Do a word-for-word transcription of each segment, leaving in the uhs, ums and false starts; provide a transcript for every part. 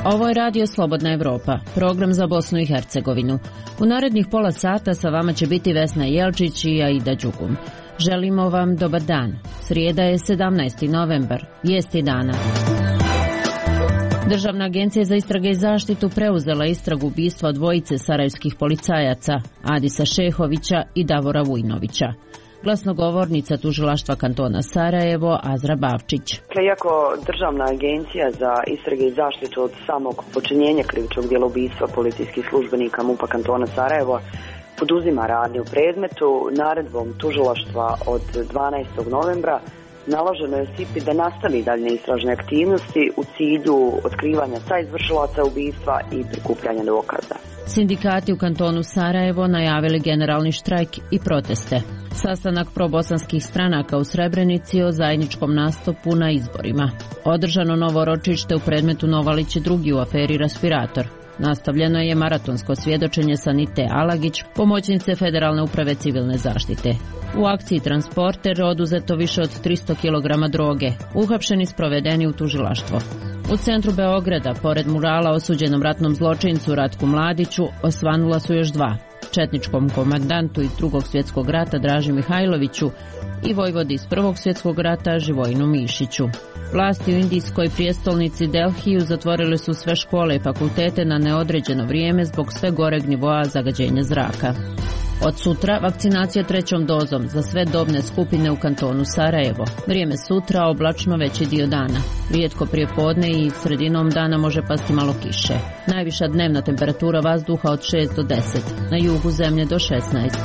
Ovo je Radio Slobodna Evropa, program za Bosnu i Hercegovinu. U narednih pola sata sa vama će biti Vesna Jelčić i Aida Đugum. Želimo vam dobar dan. Srijeda je sedamnaesti novembar, vijesti dana. Državna agencija za istrage i zaštitu preuzela istragu ubistva dvojice sarajevskih policajaca, Adisa Šehovića i Davora Vujnovića. Glasnogovornica tužilaštva kantona Sarajevo, Azra Bavčić. Iako Državna agencija za istrage i zaštitu od samog počinjenja krivičnog djela ubistva policijskih službenika MUP-a kantona Sarajevo poduzima radnje u predmetu, naredbom tužilaštva od dvanaestog novembra naloženo je S I P I da nastavi daljnje istražne aktivnosti u cilju otkrivanja sa izvršilaca ubistva i prikupljanja dokaza. Sindikati u kantonu Sarajevo najavili generalni štrajk i proteste. Sastanak probosanskih stranaka u Srebrenici o zajedničkom nastupu na izborima. Održano novo ročište u predmetu Novalić i drugi u aferi Respirator. Nastavljeno je maratonsko svjedočenje Sanite Alagić, pomoćnice Federalne uprave civilne zaštite. U akciji Transporter oduzeto više od tristo kilograma droge, uhapšeni sprovedeni u tužilaštvo. U centru Beograda, pored murala osuđenom ratnom zločincu Ratku Mladiću, osvanula su još dva, četničkom komandantu iz drugog svjetskog rata Draži Mihajloviću i vojvodi iz prvog svjetskog rata Živojinu Mišiću. Vlasti u indijskoj prijestolnici Delhiju zatvorile su sve škole i fakultete na neodređeno vrijeme zbog sve goreg nivoa zagađenja zraka. Od sutra vakcinacija trećom dozom za sve dobne skupine u kantonu Sarajevo. Vrijeme sutra oblačno veći dio dana. Rijetko prije podne i sredinom dana može pasti malo kiše. Najviša dnevna temperatura vazduha od šest do deset, na jugu zemlje do šesnaest.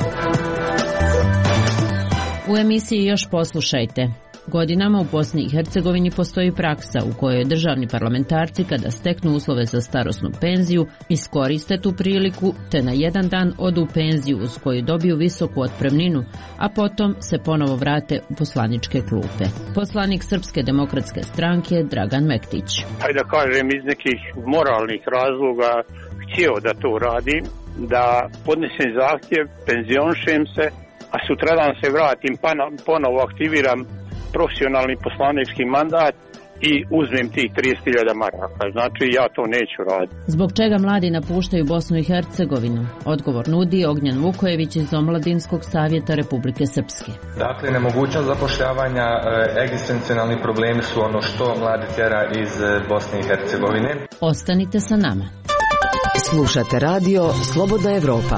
U emisiji još poslušajte. Godinama u Bosni i Hercegovini postoji praksa u kojoj državni parlamentarci kada steknu uslove za starosnu penziju iskoriste tu priliku te na jedan dan odu u penziju uz koju dobiju visoku otpremninu, a potom se ponovo vrate u poslaničke klupe. Poslanik Srpske demokratske stranke Dragan Mektić. Hajde da kažem, iz nekih moralnih razloga htio da to radim, da podnesem zahtjev, penzionšem se, a sutradan se vratim pa ponovo aktiviram profesionalni poslanički mandat i uzmem tih trideset hiljada maraka. Znači, ja to neću raditi. Zbog čega mladi napuštaju Bosnu i Hercegovinu? Odgovor nudi Ognjen Vukojević iz Omladinskog savjeta Republike Srpske. Dakle, nemogućnost zapošljavanja, egzistencijalni problemi su ono što mladi tjera iz Bosne i Hercegovine. Ostanite sa nama. Slušate radio Slobodna Evropa.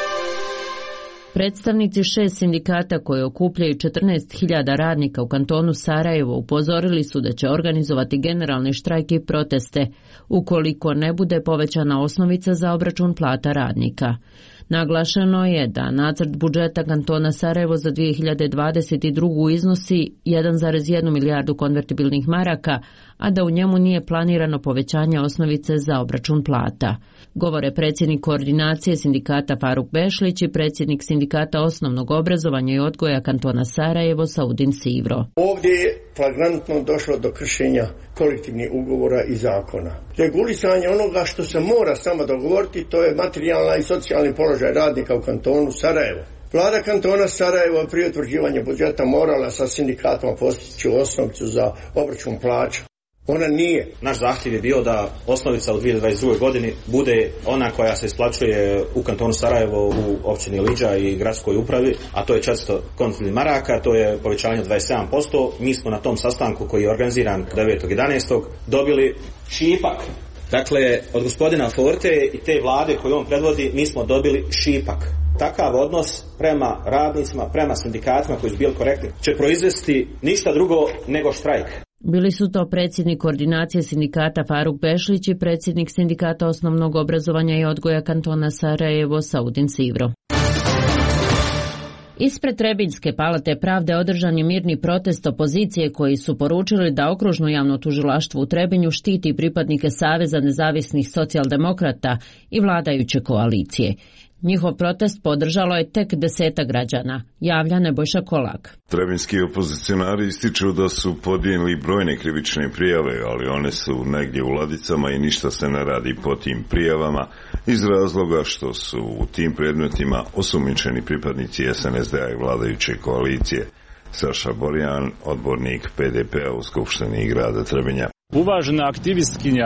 Predstavnici šest sindikata koji okupljaju četrnaest hiljada radnika u kantonu Sarajevo upozorili su da će organizovati generalni štrajk i proteste ukoliko ne bude povećana osnovica za obračun plata radnika. Naglašeno je da nacrt budžeta kantona Sarajevo za dvije hiljade dvadeset drugu iznosi jedan zarez jednu milijardu konvertibilnih maraka, a da u njemu nije planirano povećanje osnovice za obračun plata. Govore predsjednik koordinacije sindikata Faruk Bešlić i predsjednik sindikata osnovnog obrazovanja i odgoja kantona Sarajevo Saudin Sivro. Ovdje je flagrantno došlo do kršenja kolektivnih ugovora i zakona. Regulisanje onoga što se mora samo dogovoriti, to je materijalna i socijalni položaj radnika u kantonu Sarajevo. Vlada kantona Sarajevo prije utvrđivanja budžeta morala sa sindikatom postići osnovicu za obračun plaća. Ona nije. Naš zahtjev je bio da osnovica u dvije hiljade dvadeset druge godini bude ona koja se isplaćuje u kantonu Sarajevo u općini Liđa i gradskoj upravi, a to je četiristo konvertibilnih maraka, to je povećanje od dvadeset sedam posto. Mi smo na tom sastanku koji je organiziran devetog jedanaestog dobili šipak. Dakle, od gospodina Forte i te vlade koju on predvodi, mi smo dobili šipak. Takav odnos prema radnicima, prema sindikatima koji su bili korektni, će proizvesti ništa drugo nego štrajk. Bili su to predsjednik koordinacije sindikata Faruk Bešlić i predsjednik sindikata osnovnog obrazovanja i odgoja kantona Sarajevo Saudin Sivro. Ispred Trebinjske palate pravde održan je mirni protest opozicije koji su poručili da okružno javno tužilaštvo u Trebinju štiti pripadnike Saveza nezavisnih socijaldemokrata i vladajuće koalicije. Njihov protest podržalo je tek deseta građana, javlja Nebojša Kolak. Trebinjski opozicionari ističu da su podnijeli brojne krivične prijave, ali one su negdje u ladicama i ništa se ne radi po tim prijavama iz razloga što su u tim predmetima osumnjičeni pripadnici S N S D-a i vladajuće koalicije. Saša Borjan, odbornik P D P-a u Skupštini grada Trebinja. Uvažena aktivistkinja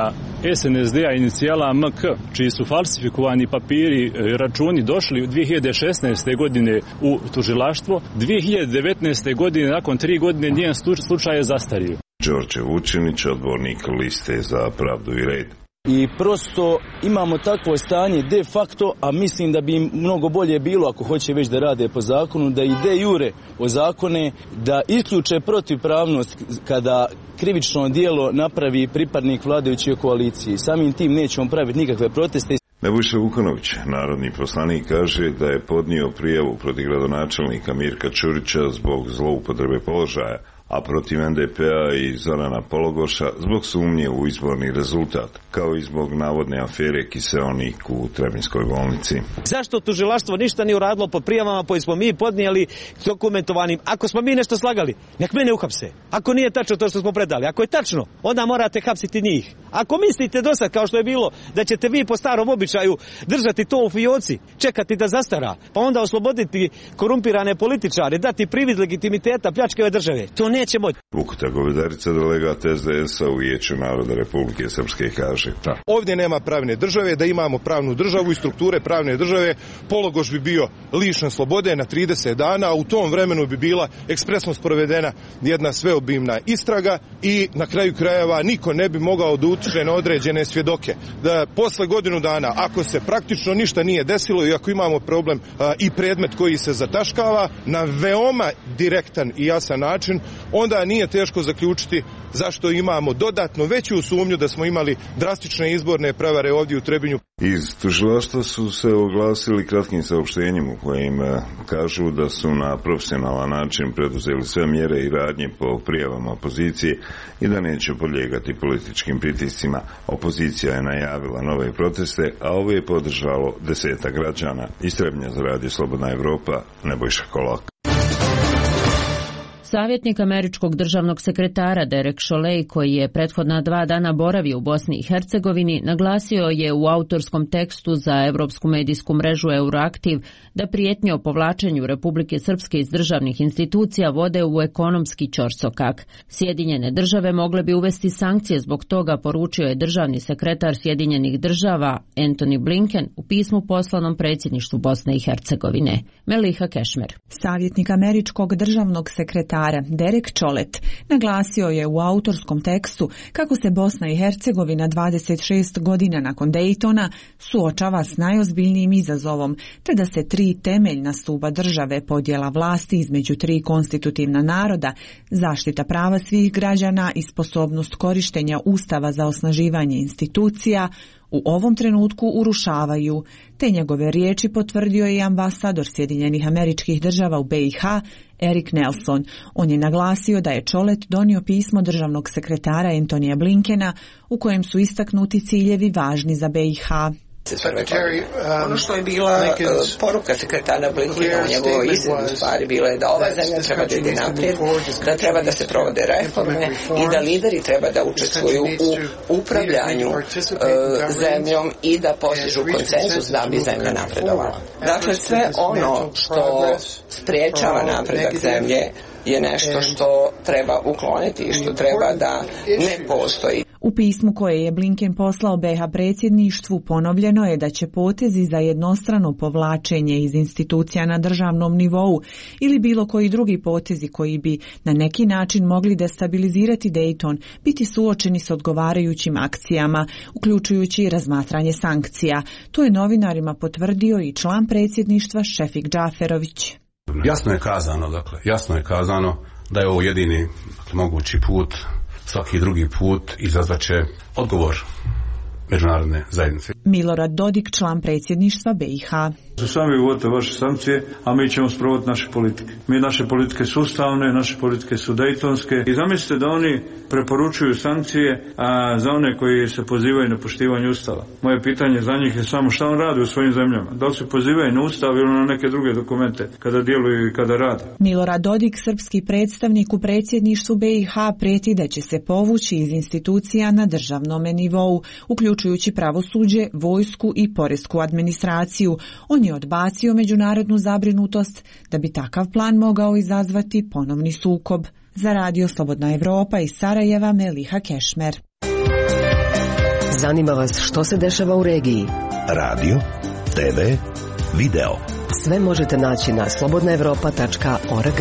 S N S D-a inicijala M K, čiji su falsifikovani papiri, računi došli u dvije hiljade šesnaeste. godine u tužilaštvo, dvije hiljade devetnaeste. godine nakon tri godine njen slučaj je zastario. Đorđe Vučinić, odbornik liste za pravdu i red. I prosto imamo takvo stanje de facto, a mislim da bi im mnogo bolje bilo, ako hoće već da rade po zakonu, da i de jure o zakone, da isključe protivpravnost kada krivično djelo napravi pripadnik vladajuće koalicije. Samim tim nećemo praviti nikakve proteste. Nebojša Vukonović, narodni poslanik, kaže da je podnio prijavu protiv gradonačelnika Mirka Ćurića zbog zloupotrebe položaja, a protiv N D P-a i Zorana Pologoša zbog sumnje u izborni rezultat, kao i zbog navodne afere Kiseonik u Trebinskoj bolnici. Zašto tužilaštvo ništa nije uradilo po prijavama koje smo mi podnijeli dokumentovanim? Ako smo mi nešto slagali, nek mene uhapse. Ako nije tačno to što smo predali, ako je tačno, onda morate hapsiti njih. Ako mislite do sad, kao što je bilo, da ćete vi po starom običaju držati to u fioci, čekati da zastara, pa onda osloboditi korumpirane političare, dati privid legitimiteta pljačkave države, to neće moći. Vukuta Govedarica, delegat S D S-a u Vijeću naroda Republike Srpske, kaže: da. Ovdje nema pravne države, da imamo pravnu državu i strukture pravne države, Pologoš bi bio lišen slobode na trideset dana, a u tom vremenu bi bila ekspresno sprovedena jedna sveobimna istraga i na kraju krajeva niko ne bi mogao da utiče na određene svjedoke. Da posle godinu dana, ako se praktično ništa nije desilo i ako imamo problem a, i predmet koji se zataškava na veoma direktan i jasan način, onda nije teško zaključiti zašto imamo dodatno veću sumnju da smo imali drastične izborne prevare ovdje u Trebinju. Iz tužilaštva su se oglasili kratkim saopštenjem u kojim kažu da su na profesionalan način preduzeli sve mjere i radnje po prijavama opozicije i da neće podlijegati političkim pritiscima. Opozicija je najavila nove proteste, a ove je podržalo deseta građana. Iz Trebinja za Radio Slobodna Evropa, Nebojša Kolak. Savjetnik američkog državnog sekretara Derek Chollet, koji je prethodna dva dana boravio u Bosni i Hercegovini, naglasio je u autorskom tekstu za Evropsku medijsku mrežu Euroaktiv da prijetnje o povlačenju Republike Srpske iz državnih institucija vode u ekonomski ćorsokak. Sjedinjene države mogle bi uvesti sankcije zbog toga, poručio je državni sekretar Sjedinjenih država Antony Blinken u pismu poslanom predsjedništvu Bosne i Hercegovine. Meliha Kešmer. Savjetnik američkog državnog sekretara Derek Chollet naglasio je u autorskom tekstu kako se Bosna i Hercegovina dvadeset šest godina nakon Daytona suočava s najozbiljnijim izazovom, te da se tri temeljna stuba države, podjela vlasti između tri konstitutivna naroda, zaštita prava svih građana i sposobnost korištenja Ustava za osnaživanje institucija u ovom trenutku urušavaju, te njegove riječi potvrdio je i ambasador Sjedinjenih Američkih Država u B i H Erik Nelson. On je naglasio da je Chollet donio pismo državnog sekretara Antonija Blinkena u kojem su istaknuti ciljevi važni za B i H. Ono što je bila poruka sekretara Blinkena u njegovoj izjavi u stvari bila je da ova zemlja treba da ide naprijed, da treba da se provode reforme i da lideri treba da učestvuju u upravljanju zemljom i da postižu konsenzus da bi zemlja napredovala. Dakle, sve ono što sprečava napredak zemlje je nešto što treba ukloniti i što treba da ne postoji. U pismu koje je Blinken poslao B i H predsjedništvu ponovljeno je da će potezi za jednostrano povlačenje iz institucija na državnom nivou ili bilo koji drugi potezi koji bi na neki način mogli destabilizirati Dayton biti suočeni s odgovarajućim akcijama, uključujući i razmatranje sankcija. To je novinarima potvrdio i član predsjedništva Šefik Džaferović. Jasno je kazano, dakle, jasno je kazano da je ovo jedini, dakle, mogući put. Svaki drugi put izazvaće odgovor međunarodne zajednice. Milorad Dodik, član predsjedništva B i H. Sami uvodite vaše sankcije, a mi ćemo sprovoditi naše politike. Mi naše politike su ustavne, naše politike su dejtonske i zamislite da oni preporučuju sankcije a za one koji se pozivaju na poštivanje Ustava. Moje pitanje za njih je samo šta on radi u svojim zemljama. Da li se pozivaju na Ustav ili na neke druge dokumente kada djeluju i kada rade. Milorad Dodik, srpski predstavnik u predsjedništvu B i H, prijeti da će se povući iz institucija na državnome nivou, uključujući pravosuđe, vojsku i poresku administraciju. On je odbacio međunarodnu zabrinutost da bi takav plan mogao izazvati ponovni sukob. Za Radio Slobodna Evropa iz Sarajeva, Meliha Kešmer. Zanima vas što se dešava u regiji? Radio, te ve, video. Sve možete naći na slobodna evropa tačka org.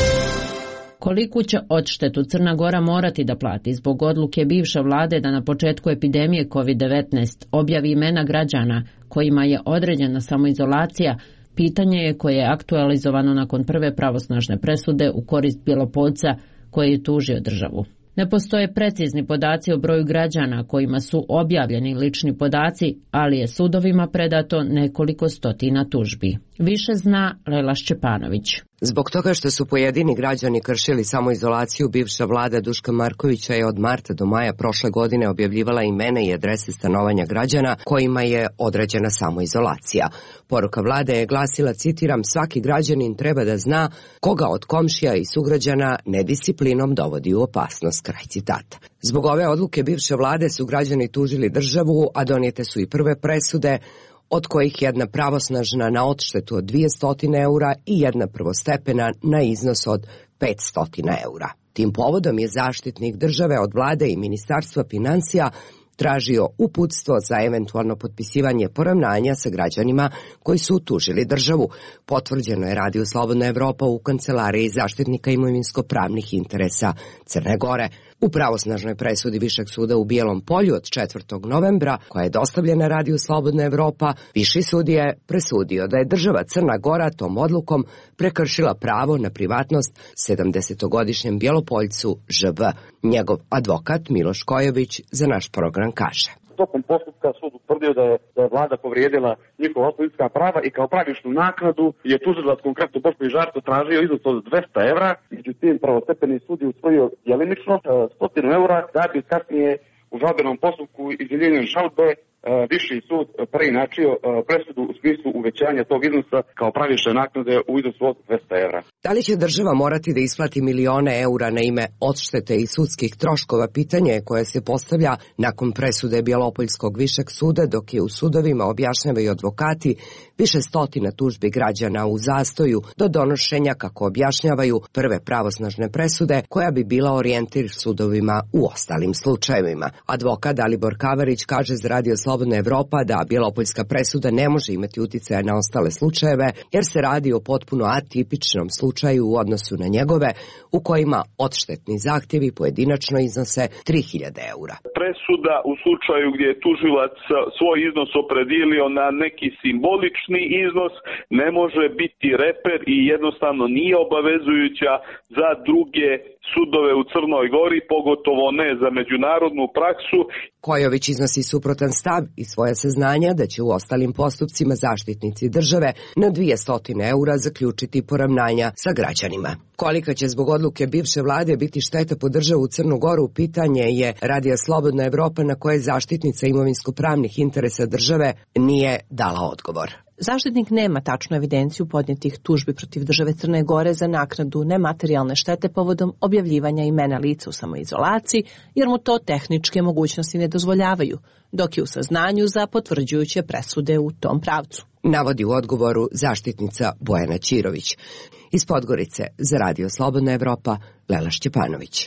Koliku će odštetu Crna Gora morati da plati zbog odluke bivše vlade da na početku epidemije kovid devetnaest objavi imena građana kojima je određena samoizolacija, pitanje je koje je aktualizovano nakon prve pravosnažne presude u korist Bjelopolca koji je tužio državu. Ne postoje precizni podaci o broju građana kojima su objavljeni lični podaci, ali je sudovima predato nekoliko stotina tužbi. Više zna Lela Šćepanović. Zbog toga što su pojedini građani kršili samoizolaciju, bivša vlada Duška Markovića je od marta do maja prošle godine objavljivala imena i adrese stanovanja građana kojima je određena samoizolacija. Poruka vlade je glasila, citiram, svaki građanin treba da zna koga od komšija i sugrađana nedisciplinom dovodi u opasnost, kraj citata. Zbog ove odluke bivše vlade su građani tužili državu, a donijete su i prve presude, od kojih jedna pravosnažna na odštetu od dvjesto eura i jedna prvostepena na iznos od petsto eura. Tim povodom je zaštitnik države od vlade i Ministarstva financija tražio uputstvo za eventualno potpisivanje poravnanja sa građanima koji su tužili državu. Potvrđeno je Radio Slobodna Evropa u kancelariji zaštitnika imovinsko-pravnih interesa Crne Gore. U pravosnažnoj presudi Višeg suda u Bijelom Polju od četvrtog novembra, koja je dostavljena Radio Slobodna Evropa, Viši sud je presudio da je država Crna Gora tom odlukom prekršila pravo na privatnost sedamdesetogodišnjem Bjelopoljcu Ž V. Njegov advokat Miloš Kojović za naš program kaže. Tokom postupka sud utvrdio da je, da je vlada povrijedila njihova ljudska prava i kao pravičnu naknadu je tužilac, konkretno Boško Žarko, tražio iznos od dvesta evra. Međutim, prvostepeni sud je usvojio djelimično sto eura, da bi kasnije u žalbenom postupku izjeljenjem žalbe Viši sud preinačio presudu u smislu uvećanja tog iznosa kao pravične naknade u iznosu od dvesta evra. Da li će država morati da isplati milione eura na ime odštete i sudskih troškova, pitanje je koje se postavlja nakon presude Bjelopoljskog višeg suda, dok je u sudovima, objašnjavaju advokati, više stotina tužbi građana u zastoju do donošenja, kako objašnjavaju, prve pravosnažne presude koja bi bila orijentir sudovima u ostalim slučajevima. Advokat Dalibor Kavarić kaže za Radio Slobodna Evropa da Bjelopoljska presuda ne može imati uticaja na ostale slučajeve jer se radi o potpuno atipičnom slučaju u odnosu na njegove, u kojima odštetni zahtjevi pojedinačno iznose tri hiljade eura. Presuda u slučaju gdje je tužilac svoj iznos opredijelio na neki simbolični iznos ne može biti reper i jednostavno nije obavezujuća za druge sudove u Crnoj Gori, pogotovo ne za međunarodnu praksu. Kojović iznosi suprotan stav i svoje saznanja da će u ostalim postupcima zaštitnici države na dvjesto eura zaključiti poravnanja sa građanima. Kolika će zbog odluke bivše vlade biti šteta po državu Crnu Goru, pitanje je Radija Slobodna Evropa, na koje zaštitnica imovinsko-pravnih interesa države nije dala odgovor. Zaštitnik nema tačnu evidenciju podnijetih tužbi protiv države Crne Gore za naknadu nematerijalne štete povodom objavljivanja imena lica u samoizolaciji, jer mu to tehničke mogućnosti ne dozvoljavaju, dok je u saznanju za potvrđujuće presude u tom pravcu. Navodi u odgovoru zaštitnica Bojana Ćirović. Iz Podgorice za Radio Slobodna Evropa, Lela Šćepanović.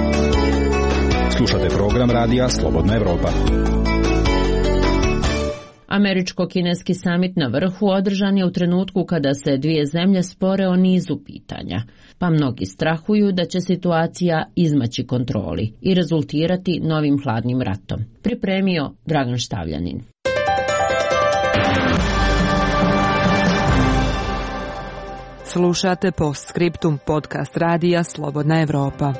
Slušate program Radija Slobodna Evropa. Američko-kineski samit na vrhu održan je u trenutku kada se dvije zemlje spore o nizu pitanja, pa mnogi strahuju da će situacija izmaći kontroli i rezultirati novim hladnim ratom. Pripremio Dragan Štavljanin. Slušate Postscriptum, podcast Radija Slobodna Evropa.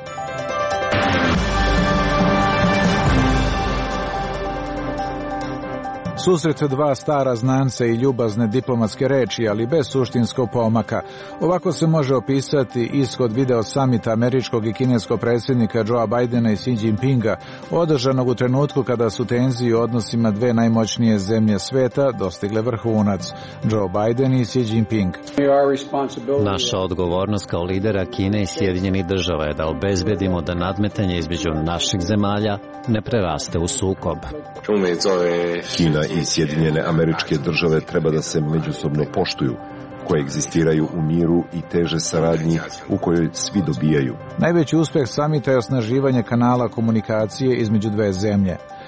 Susret dva stara znanca i ljubazne diplomatske reči, ali bez suštinskog pomaka. Ovako se može opisati ishod video samita američkog i kineskog predsjednika Joea Bidena i Xi Jinpinga, održanog u trenutku kada su tenzije u odnosima dve najmoćnije zemlje sveta dostigle vrhunac, Joe Biden i Xi Jinping. Naša odgovornost kao lidera Kine i Sjedinjenih država je da obezbedimo da nadmetanje između naših zemalja ne preraste u sukob. Kina i Sjedinjene Američke Države treba da se međusobno poštuju, koje egzistiraju u miru i teže saradnji u kojoj svi dobijaju. Najveći uspeh samita je osnaživanje kanala komunikacije između dve zemlje.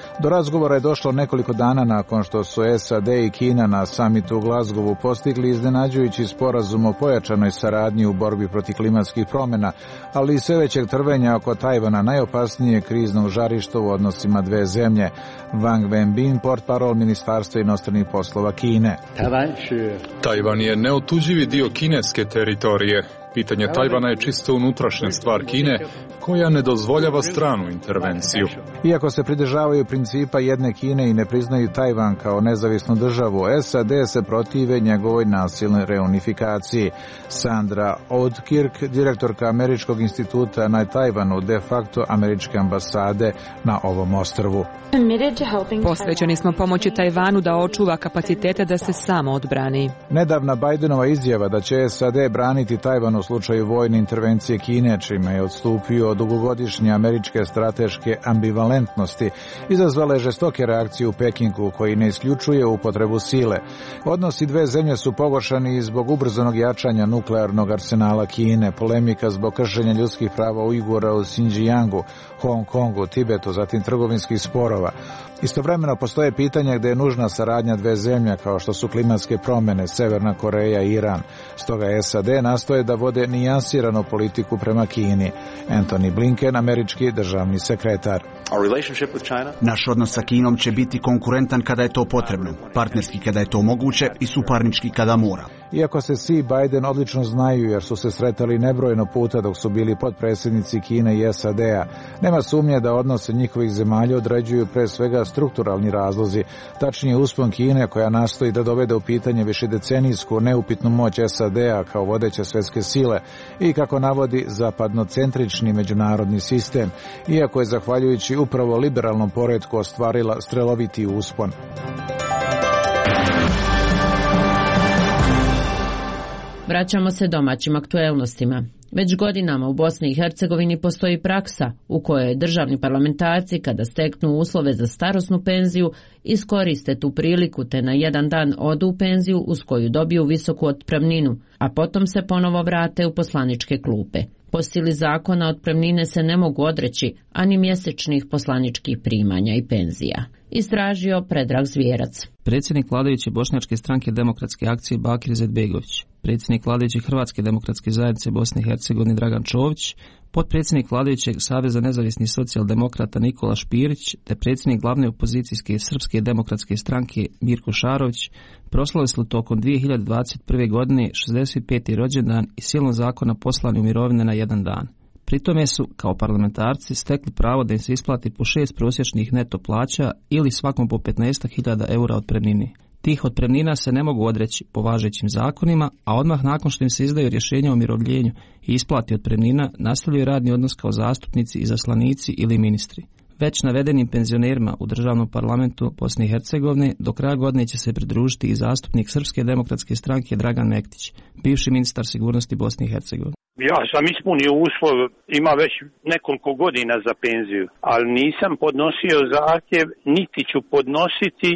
Do razgovora je došlo nekoliko dana nakon što su S A D i Kina na samitu u Glasgowu postigli iznenađujući sporazum o pojačanoj saradnji u borbi protiv klimatskih promjena, ali i sve većeg trvenja oko Tajvana, najopasnije kriznog žarišta u odnosima dve zemlje. Wang Wenbin, portparol Ministarstva inostranih poslova Kine. Tajvan je neotuđivi dio kineske teritorije. Pitanje Tajvana je čisto unutrašnja stvar Kine, koja ne dozvoljava stranu intervenciju. Iako se pridržavaju principa jedne Kine i ne priznaju Tajvan kao nezavisnu državu, S A D se protive njegovoj nasilnoj reunifikaciji. Sandra Oudkirk, direktorka Američkog instituta na Tajvanu, de facto američke ambasade na ovom ostrvu. Posvećeni smo pomoći Tajvanu da očuva kapacitete da se samo odbrani. Nedavna Bidenova izjava da će S A D braniti Tajvan u slučaju vojne intervencije Kine, čime je odstupio od dugogodišnje američke strateške ambivalentnosti, izazvala je žestoke reakcije u Pekingu, koji ne isključuje upotrebu sile. Odnosi dve zemlje su pogoršani zbog ubrzanog jačanja nuklearnog arsenala Kine, polemika zbog kršenja ljudskih prava Ujgura u Xinjiangu, Hong Kongu, Tibetu, zatim trgovinskih sporova. Istovremeno postoje pitanja gdje je nužna saradnja dve zemlje, kao što su klimatske promjene, Severna Koreja i Iran. Stoga S A D nastoje da vode nijansiranu politiku prema Kini. Anthony Blinken, američki državni sekretar. Naš odnos sa Kinom će biti konkurentan kada je to potrebno, partnerski kada je to moguće i suparnički kada mora. Iako se Xi i Biden odlično znaju jer su se sretali nebrojeno puta dok su bili potpredsjednici Kine i S A D-a, nema sumnje da odnose njihovih zemalja određuju pre svega strukturalni razlozi, tačnije uspon Kine koja nastoji da dovede u pitanje višedecenijsku neupitnu moć S A D-a kao vodeće svjetske sile i kako navodi zapadnocentrični međunarodni sistem, iako je zahvaljujući upravo liberalnom poretku ostvarila streloviti uspon. Vraćamo se domaćim aktuelnostima. Već godinama u Bosni i Hercegovini postoji praksa u kojoj državni parlamentarci kada steknu uslove za starosnu penziju iskoriste tu priliku te na jedan dan odu u penziju uz koju dobiju visoku otpremninu, a potom se ponovo vrate u poslaničke klupe. Po sili zakona otpremnine se ne mogu odreći, ani mjesečnih poslaničkih primanja i penzija. Istražio Predrag Zvijerac. Predsjednik vladajuće bošnjačke stranke Demokratske akcije Bakir Izetbegović, predsjednik vladajuće Hrvatske demokratske zajednice Bosne i Hercegovine Dragan Čović, potpredsjednik vladajućeg Saveza nezavisnih socijaldemokrata Nikola Špirić te predsjednik glavne opozicijske Srpske demokratske stranke Mirko Šarović proslavili tokom dvije hiljade dvadeset prve. godine šezdeset peti rođendan i silom zakona poslani u mirovine na jedan dan. Pri tome su, kao parlamentarci, stekli pravo da im se isplati po šest prosječnih neto plaća ili svakom po petnaest hiljada eura otpremnine. Tih otpremnina se ne mogu odreći po važećim zakonima, a odmah nakon što im se izdaju rješenja o umirovljenju i isplati otpremnina, nastavljaju radni odnos kao zastupnici, izaslanici ili ministri. Već navedenim penzionerima u državnom parlamentu Bosne i Hercegovine do kraja godine će se pridružiti i zastupnik Srpske demokratske stranke Dragan Mektić, bivši ministar sigurnosti Bosne i Hercegovine. Ja sam ispunio uslov, ima već nekoliko godina za penziju, ali nisam podnosio zahtjev, niti ću podnositi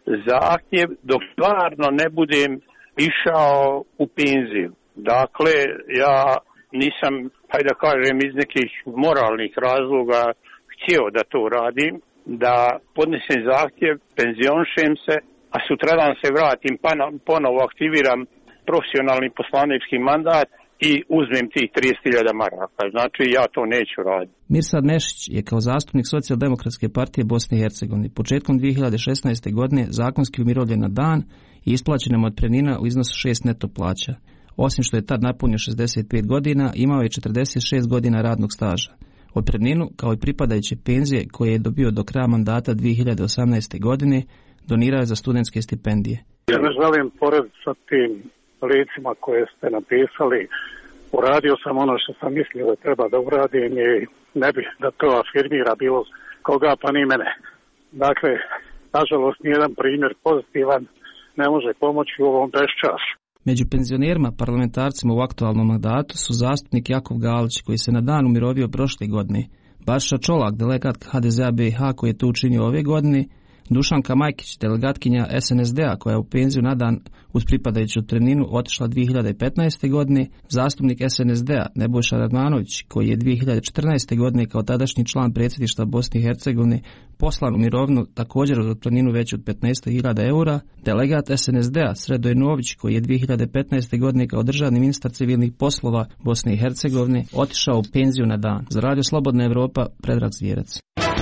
zahtjev dok stvarno ne budem išao u penziju. Dakle, ja nisam, hajde da kažem, iz nekih moralnih razloga htio da to radim, da podnesem zahtjev, penzionšem se, a sutradan se vratim, pa ponovo aktiviram profesionalni poslanički mandat i uzmem tih trideset hiljada maraka. Znači, ja to neću raditi. Mirsad Nešić je kao zastupnik Socijaldemokratske partije Bosne i Hercegovine početkom dvije hiljade šesnaeste. godine zakonski umirovljen na dan i isplaćena mu otpremnina u iznosu šest neto plaća. Osim što je tad napunio šezdeset pet godina, imao je četrdeset šest godina radnog staža. Otpremninu, kao i pripadajuće penzije koje je dobio do kraja mandata dvije hiljade osamnaeste. godine, donirao je za studentske stipendije. Ja ne želim pored sa tim licima koje ste napisali. Uradio sam ono što sam mislio da treba da uradim i ne bih da to afirmira bilo koga pa ni mene. Dakle, nažalost, nijedan primjer pozitivan ne može pomoći u ovom beščasu. Među penzionerima parlamentarcima u aktualnom mandatu su zastupnik Jakov Galić, koji se na dan umirovio prošle godine, Baša Čolak, delegat H D Z-a B i H koji je to učinio ove godine, Dušanka Majkić, delegatkinja S N S D-a koja je u penziju na dan uz pripadajuću otpremninu otišla dvije hiljade petnaeste. godine, zastupnik S N S D-a Nebojša Radmanović koji je dvije hiljade četrnaeste. godine kao tadašnji član predsjedništva Bosne i Hercegovine poslan u mirovinu također od otpremninu veću od petnaest hiljada eura, delegat S N S D-a Sredo Nović koji je dvije hiljade petnaeste. godine kao državni ministar civilnih poslova Bosne i Hercegovine otišao u penziju na dan. Za Radio Slobodna Evropa, Predrag Zvijerac.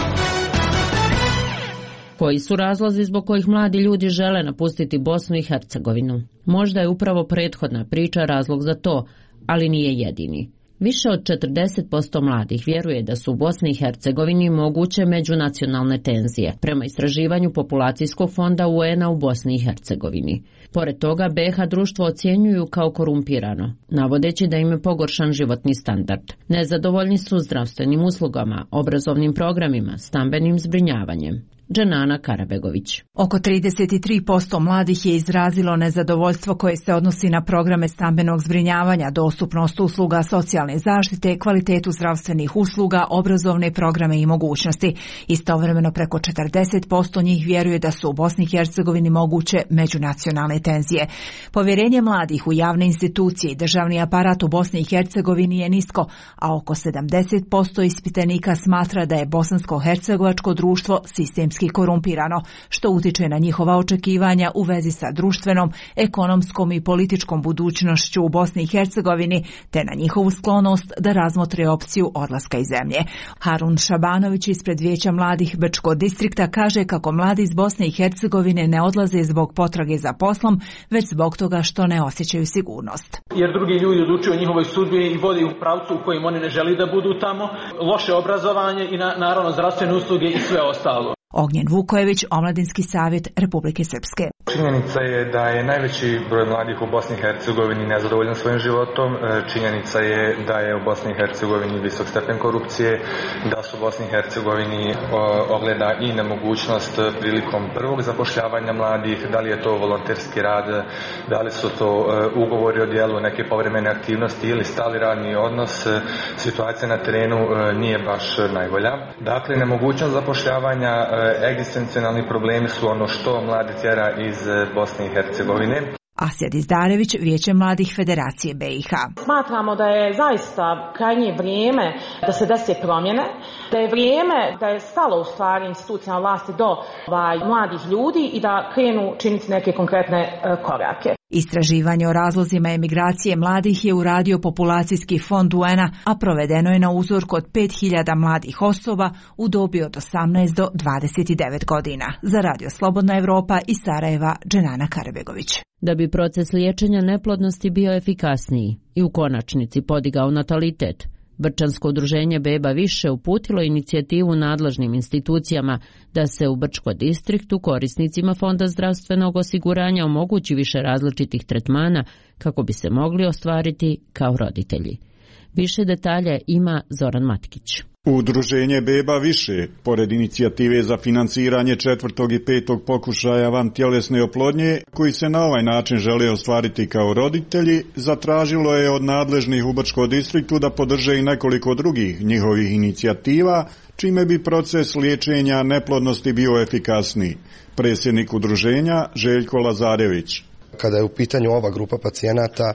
Koji su razlozi zbog kojih mladi ljudi žele napustiti Bosnu i Hercegovinu? Možda je upravo prethodna priča razlog za to, ali nije jedini. Više od četrdeset posto mladih vjeruje da su u Bosni i Hercegovini moguće međunacionalne tenzije, prema istraživanju Populacijskog fonda U N-a u Bosni i Hercegovini. Pored toga, B iH društvo ocjenjuju kao korumpirano, navodeći da im je pogoršan životni standard. Nezadovoljni su zdravstvenim uslugama, obrazovnim programima, stambenim zbrinjavanjem. Dženana Karabegović. Oko trideset tri posto mladih je izrazilo nezadovoljstvo koje se odnosi na programe stambenog zbrinjavanja, dostupnost usluga socijalne zaštite, kvalitetu zdravstvenih usluga, obrazovne programe i mogućnosti. Istovremeno preko četrdeset posto njih vjeruje da su u Bosni i Hercegovini moguće međunacionalne tenzije. Povjerenje mladih u javne institucije i državni aparat u Bosni i Hercegovini je nisko, a oko sedamdeset posto ispitanika smatra da je bosansko-hercegovačko društvo sistemski korumpirano, što utiče na njihova očekivanja u vezi sa društvenom, ekonomskom i političkom budućnošću u Bosni i Hercegovini, te na njihovu sklonost da razmotre opciju odlaska iz zemlje. Harun Šabanović ispred Vijeća mladih Brčkog distrikta kaže kako mladi iz Bosne i Hercegovine ne odlaze zbog potrage za poslom, već zbog toga što ne osjećaju sigurnost. Jer drugi ljudi odlučuju o njihovoj sudbini i vodi u pravcu u kojem oni ne želi da budu tamo, loše obrazovanje i na, naravno zdravstvene usluge i sve ostalo. Ognjen Vukojević, Omladinski savjet Republike Srpske. Činjenica je da je najveći broj mladih u Bosni i Hercegovini nezadovoljan svojim životom. Činjenica je da je u Bosni i Hercegovini visok stepen korupcije, da su u Bosni i Hercegovini ogleda i nemogućnost prilikom prvog zapošljavanja mladih, da li je to volonterski rad, da li su to ugovori o djelu, neke povremene aktivnosti ili stali radni odnos. Situacija na terenu nije baš najbolja. Dakle, nemogućnost zapošljavanja, egzistencijalni problemi su ono što mladi tjera iz Bosne i Hercegovine. Asja Dizdarević, Vijeće mladih Federacije B iH. Smatramo da je zaista krajnje vrijeme da se dese promjene, da je vrijeme da je stalo u stvari institucionalne vlasti do ovaj, mladih ljudi i da krenu činiti neke konkretne uh, korake. Istraživanje o razlozima emigracije mladih je uradio Populacijski fond U N-a, a provedeno je na uzorku od pet hiljada mladih osoba u dobi od osamnaest do dvadeset devet godina. Za Radio Slobodna Evropa iz Sarajeva, Dženana Karabegović. Da bi proces liječenja neplodnosti bio efikasniji i u konačnici podigao natalitet, Brčansko udruženje Beba više uputilo inicijativu nadležnim institucijama da se u Brčko distriktu korisnicima Fonda zdravstvenog osiguranja omogući više različitih tretmana kako bi se mogli ostvariti kao roditelji. Više detalje ima Zoran Matkić. Udruženje Beba više, pored inicijative za financiranje četvrtog i petog pokušaja vantjelesne oplodnje, koji se na ovaj način žele ostvariti kao roditelji, zatražilo je od nadležnih u Brčkom distriktu da podrže i nekoliko drugih njihovih inicijativa, čime bi proces liječenja neplodnosti bio efikasniji. Predsjednik udruženja Željko Lazarević. Kada je u pitanju ova grupa pacijenata,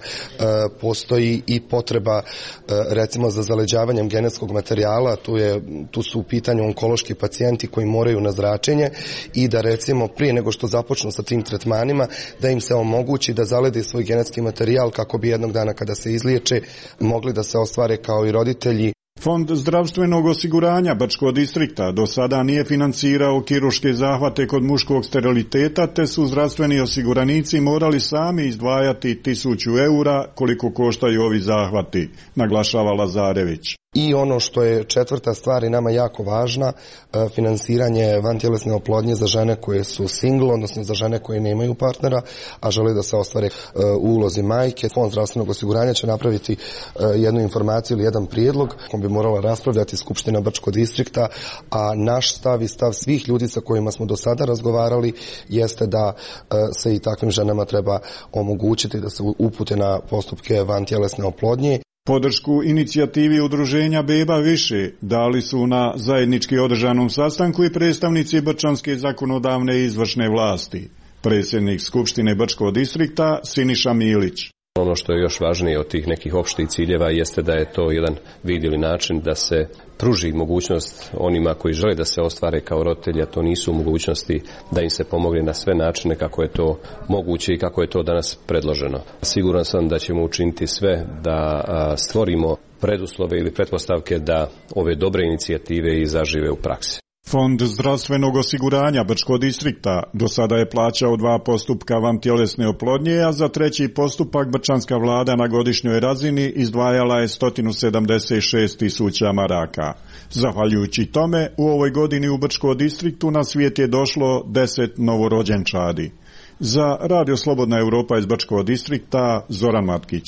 postoji i potreba recimo za zaleđavanjem genetskog materijala, tu, je, tu su u pitanju onkološki pacijenti koji moraju na zračenje i da recimo prije nego što započnu sa tim tretmanima, da im se omogući da zalede svoj genetski materijal kako bi jednog dana kada se izliječe mogli da se ostvare kao i roditelji. Fond zdravstvenog osiguranja Brčkog distrikta do sada nije financirao kirurške zahvate kod muškog steriliteta, te su zdravstveni osiguranici morali sami izdvajati tisuću eura koliko koštaju ovi zahvati, naglašava Lazarević. I ono što je četvrta stvar i nama jako važna, finansiranje vantjelesne oplodnje za žene koje su single, odnosno za žene koje nemaju partnera, a žele da se ostvare u ulozi majke. Fond zdravstvenog osiguranja će napraviti jednu informaciju ili jedan prijedlog kom bi morala raspravljati Skupština Brčkog distrikta, a naš stav i stav svih ljudi sa kojima smo do sada razgovarali jeste da se i takvim ženama treba omogućiti da se upute na postupke vantjelesne oplodnje. Podršku inicijativi udruženja Beba više dali su na zajednički održanom sastanku i predstavnici Brčanske zakonodavne i izvršne vlasti. Predsjednik Skupštine Brčkog distrikta Siniša Milić. Ono što je još važnije od tih nekih opštih ciljeva jeste da je to jedan vid ili način da se pruži mogućnost onima koji žele da se ostvare kao roditelji, a to nisu mogućnosti, da im se pomogne na sve načine kako je to moguće i kako je to danas predloženo. Siguran sam da ćemo učiniti sve da stvorimo preduslove ili pretpostavke da ove dobre inicijative i zažive u praksi. Fond zdravstvenog osiguranja Brčkog distrikta do sada je plaćao dva postupka vantjelesne oplodnje, a za treći postupak brčanska vlada na godišnjoj razini izdvajala je sto sedamdeset šest tisuća maraka. Zahvaljujući tome, u ovoj godini u Brčkom distriktu na svijet je došlo deset novorođenčadi. Za Radio Slobodna Europa iz Brčkog distrikta, Zoran Matkić.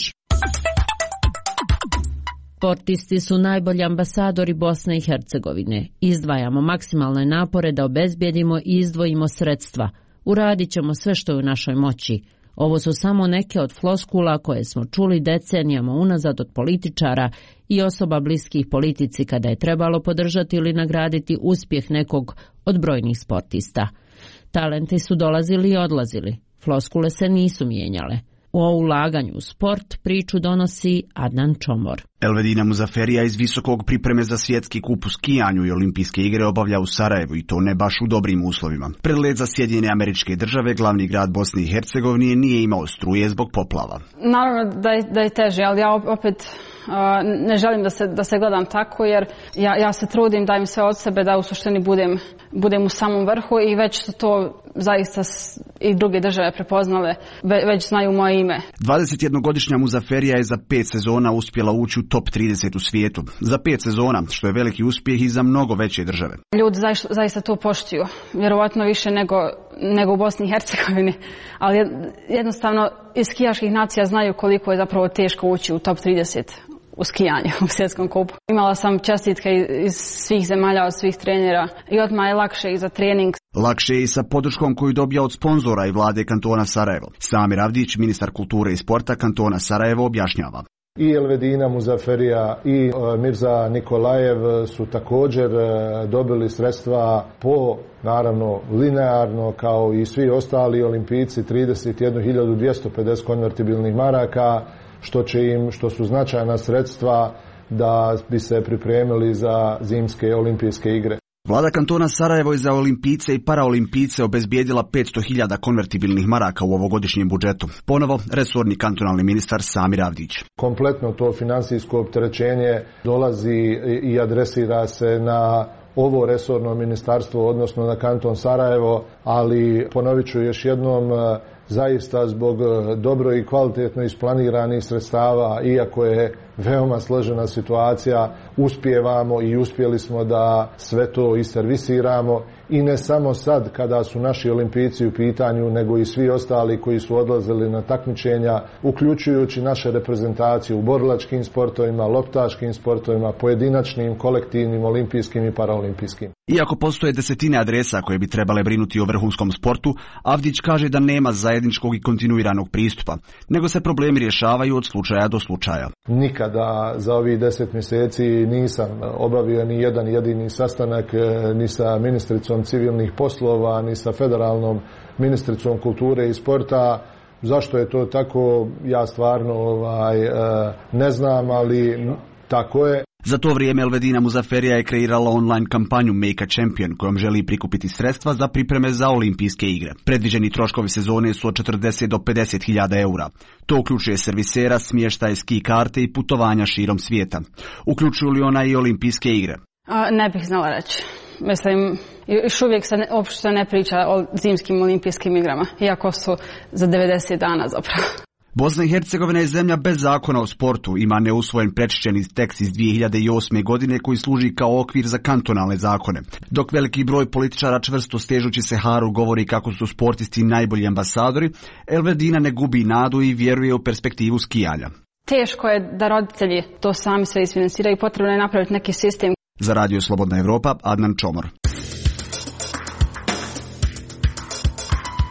Sportisti su najbolji ambasadori Bosne i Hercegovine. Izdvajamo maksimalne napore da obezbijedimo i izdvojimo sredstva. Uradit ćemo sve što je u našoj moći. Ovo su samo neke od floskula koje smo čuli decenijama unazad od političara i osoba bliskih politici kada je trebalo podržati ili nagraditi uspjeh nekog od brojnih sportista. Talenti su dolazili i odlazili. Floskule se nisu mijenjale. O ulaganju u sport priču donosi Adnan Čomor. Elvedina Muzaferija iz Visokog pripreme za svjetski kup u skijanju i olimpijske igre obavlja u Sarajevu i to ne baš u dobrim uslovima. Pred let za Sjedinjene Američke Države, glavni grad Bosne i Hercegovine nije imao struje zbog poplava. Naravno da je, da je teže, ali ja opet uh, ne želim da se, da se gledam tako, jer ja, ja se trudim da im sve od sebe da u suštini budem, budem u samom vrhu i već su to zaista i druge države prepoznale, već znaju moje ime. dvadesetjednogodišnja Muzaferija je za pet sezona uspjela ući u top trideset u svijetu. Za pet sezona, što je veliki uspjeh i za mnogo veće države. Ljudi zaista, zaista to poštuju, vjerovatno više nego, nego u Bosni i Hercegovini, ali jednostavno iz skijaških nacija znaju koliko je zapravo teško ući u top trideset u skijanju u svjetskom kupu. Imala sam čestitke iz svih zemalja, od svih trenera i odmah je lakše i za trening. Lakše je i sa podrškom koju dobija od sponzora i vlade kantona Sarajevo. Samir Avdić, ministar kulture i sporta kantona Sarajevo, objašnjava. I Elvedina Muzaferija i Mirza Nikolajev su također dobili sredstva po, naravno, linearno kao i svi ostali olimpijci, trideset jednu hiljadu dvjesto pedeset konvertibilnih maraka, što će im, što su značajna sredstva da bi se pripremili za zimske olimpijske igre. Vlada kantona Sarajevo je za olimpijce i paraolimpijce obezbijedila petsto hiljada konvertibilnih maraka u ovogodišnjem budžetu. Ponovo, resorni kantonalni ministar Samir Avdić. Kompletno to financijsko opterećenje dolazi i adresira se na ovo resorno ministarstvo, odnosno na kanton Sarajevo, ali ponovit ću još jednom, zaista zbog dobro i kvalitetno isplaniranih sredstava, iako je veoma složena situacija, uspijevamo i uspjeli smo da sve to iservisiramo i ne samo sad kada su naši olimpijci u pitanju, nego i svi ostali koji su odlazili na takmičenja, uključujući naše reprezentacije u borilačkim sportovima, loptaškim sportovima, pojedinačnim, kolektivnim, olimpijskim i paraolimpijskim. Iako postoje desetine adresa koje bi trebale brinuti o vrhunskom sportu, Avdić kaže da nema zajedničkog i kontinuiranog pristupa, nego se problemi rješavaju od slučaja do slučaja. Nikada za ovih deset mjeseci nisam obavio ni jedan jedini sastanak ni sa ministricom civilnih poslova, ni sa federalnom ministricom kulture i sporta. Zašto je to tako, ja stvarno ovaj, ne znam, ali tako je. Za to vrijeme Elvedina Muzaferija je kreirala online kampanju Make a Champion, kojom želi prikupiti sredstva za pripreme za olimpijske igre. Predviđeni troškovi sezone su od četrdeset do pedeset hiljada eura. To uključuje servisera, smještaj, ski karte i putovanja širom svijeta. Uključuju li ona i olimpijske igre? A, ne bih znala reći. Mislim, još uvijek se ne, uopšte ne priča o zimskim olimpijskim igrama, iako su za devedeset dana zapravo. Bosna i Hercegovina je zemlja bez zakona o sportu, ima neusvojen prečišćeni tekst iz dvije hiljade osme. godine koji služi kao okvir za kantonalne zakone. Dok veliki broj političara čvrsto stežući se haru govori kako su sportisti najbolji ambasadori, Elvedina ne gubi nadu i vjeruje u perspektivu skijanja. Teško je da roditelji to sami sve isfinansiraju i potrebno je napraviti neki sistem. Za Radio Slobodna Europa, Adnan Čomor.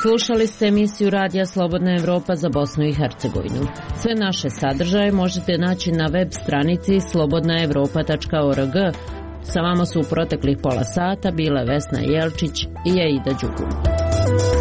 Slušali ste emisiju Radija Slobodna Evropa za Bosnu i Hercegovinu. Sve naše sadržaje možete naći na web stranici slobodna evropa tačka org. Sa vama su u proteklih pola sata bile Vesna Jelčić i Aida Đugum.